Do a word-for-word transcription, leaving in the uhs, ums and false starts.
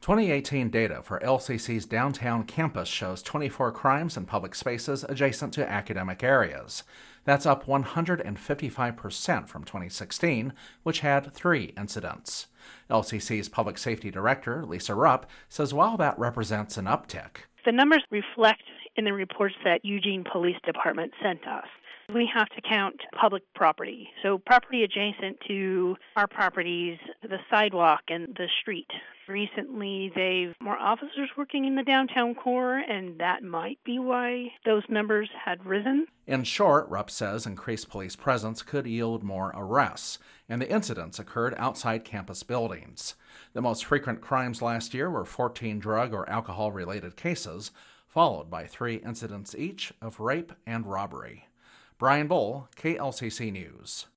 twenty eighteen data for L C C's downtown campus shows twenty-four crimes in public spaces adjacent to academic areas. That's up one hundred fifty-five percent from twenty sixteen, which had three incidents. L C C's Public Safety Director, Lisa Rupp, says while that represents an uptick, the numbers reflect in the reports that Eugene Police Department sent us. We have to count public property, so property adjacent to our properties, the sidewalk and the street. Recently, they've more officers working in the downtown core, and that might be why those numbers had risen. In short, Rupp says increased police presence could yield more arrests, and the incidents occurred outside campus buildings. The most frequent crimes last year were fourteen drug or alcohol-related cases, followed by three incidents each of rape and robbery. Brian Bull, K L C C News.